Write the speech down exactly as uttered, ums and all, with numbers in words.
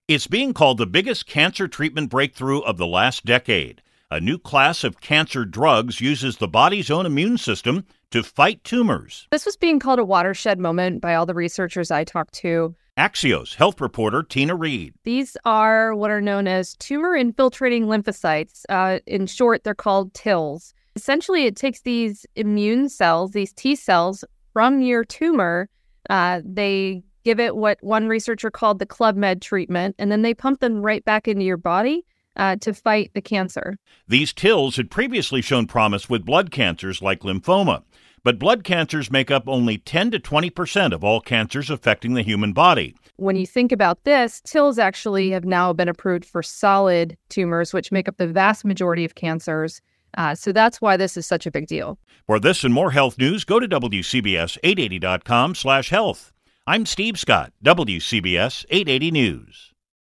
It's being called the biggest cancer treatment breakthrough of the last decade. A new class of cancer drugs uses the body's own immune system to fight tumors. This was being called a watershed moment by all the researchers I talked to. Axios health reporter Tina Reed. These are what are known as tumor-infiltrating lymphocytes. Uh, in short, they're called TILs. Essentially, it takes these immune cells, these T cells, from your tumor. Uh, they give it what one researcher called the Club Med treatment, and then they pump them right back into your body uh, to fight the cancer. These TILs had previously shown promise with blood cancers like lymphoma. But blood cancers make up only ten to twenty percent of all cancers affecting the human body. When you think about this, TILs actually have now been approved for solid tumors, which make up the vast majority of cancers. Uh, so that's why this is such a big deal. For this and more health news, go to W C B S eight eighty dot com slash health. I'm Steve Scott, W C B S eight eighty News.